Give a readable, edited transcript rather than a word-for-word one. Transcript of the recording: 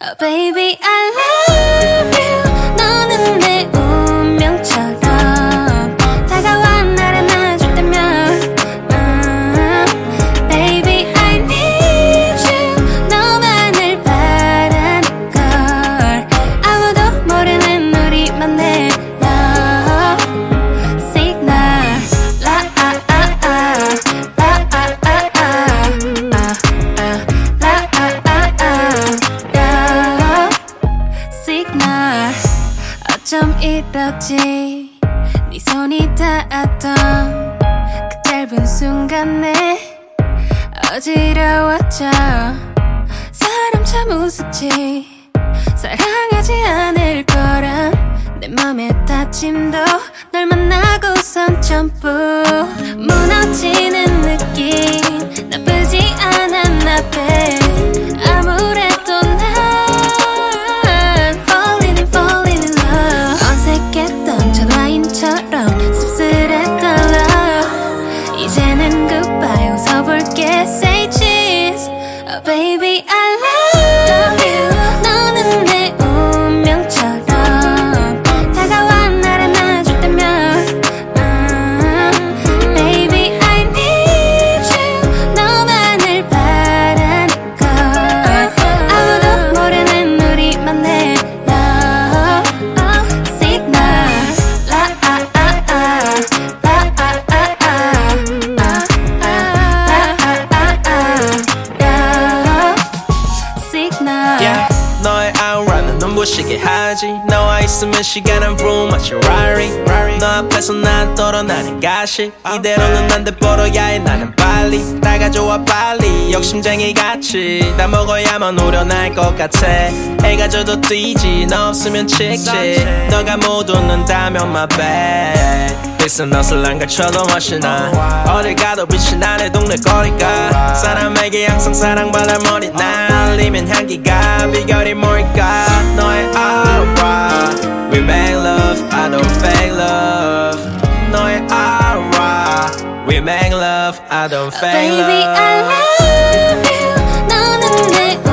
Oh baby I love you 너는 내 운명처럼 다가와 나를 안아줄 때면 Baby I need you 너만을 바라는 걸 아무도 모르는 우리만의 love signal 어쩜 이러지 네 손이 닿았던 그 짧은 순간에 어지러웠죠 사람 참 우습지 사랑하지 않을 거란 내 맘의 다짐도 널 만나고선 전부 무너지는 느낌 나쁘지 않아 나 배 아무래도 어색했던 저 라인처럼 씁쓸했던 love 이제는 goodbye 웃어볼게 say cheese Oh baby I love you 너는 내 운명처럼 다가와 나를 안아줄 때면 Baby I need you 너만을 바라는 걸 아무도 모르는 우리만의 너의 아우라는 눈부시게 하지 너와 있으면 시간은 vroom 마치 Rari 너 앞에서 난 떨어나는 가식 이대로는 안 돼 벌어야 해 나는 빨리 다가져와 빨리 욕심쟁이 같이 다 먹어야만 우려날 것 같아 해가 져도 뛰지 너 없으면 칙칙 너가 못 웃는다면 my bad 비싼 옷을 안 갖춰도 훨씬 나 어딜 가도 빛이 나네 동네 거리가 사람에게 항상 사랑받을 머리 날리면 향기가 비결이 뭘까 너의 aura We make love I don't fake love 너의 aura We make love I don't fake love Baby I love you 너는 내